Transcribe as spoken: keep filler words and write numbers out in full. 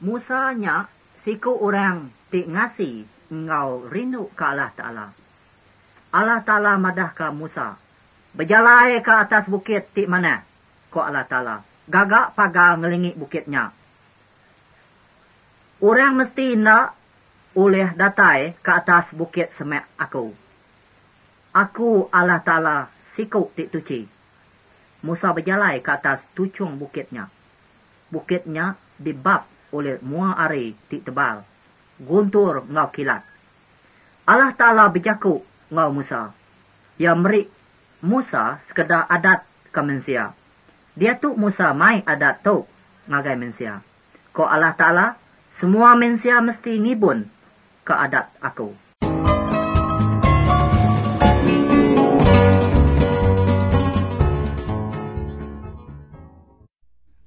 Musanya siku orang ti ngasi ngau rindu ke Allah Ta'ala. Allah Ta'ala madah ke Musa. Berjalai ke atas bukit ti mana? Ko Allah Ta'ala. Gagak pagar ngelingi bukitnya. Orang mesti nak oleh datai ke atas bukit semek aku. Aku Allah Ta'ala siku ti tuci. Musa berjalai ke atas tucung bukitnya. Bukitnya dibab oleh mua ari ti tebal. Guntur ngau kilat. Allah Ta'ala berjaku ngau Musa. Ya merik Musa sekedar adat ke manusia. Dia tu Musa mai adat tu ngagai manusia. Ko Allah Ta'ala semua manusia mesti ngibun ke adat aku.